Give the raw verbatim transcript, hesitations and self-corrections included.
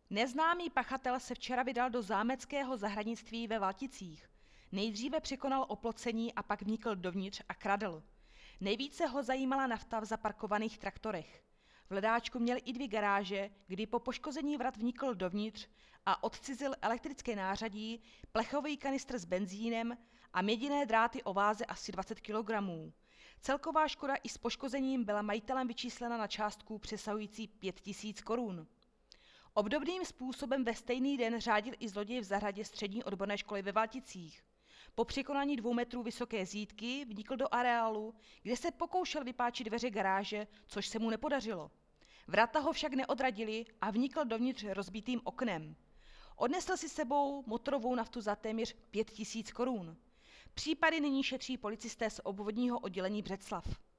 Neznámý pachatel se včera vydal do zámeckého zahradnictví ve Valticích. Nejdříve překonal oplocení a pak vnikl dovnitř a kradl. Nejvíce ho zajímala nafta v zaparkovaných traktorech. V hledáčku měl i dvě garáže, kdy po poškození vrat vnikl dovnitř a odcizil elektrické nářadí, plechový kanistr s benzínem a měděné dráty o váze asi dvacet kilogramů. Celková škoda i s poškozením byla majitelem vyčíslena na částku přesahující pět tisíc korun. Obdobným způsobem ve stejný den řádil i zloděj v zahradě střední odborné školy ve Valticích. Po překonání dvou metrů vysoké zídky vnikl do areálu, kde se pokoušel vypáčit dveře garáže, což se mu nepodařilo. Vrata ho však neodradili a vnikl dovnitř rozbitým oknem. Odnesl si sebou motorovou naftu za téměř pět tisíc korun. Případy nyní šetří policisté z obvodního oddělení Břeclav.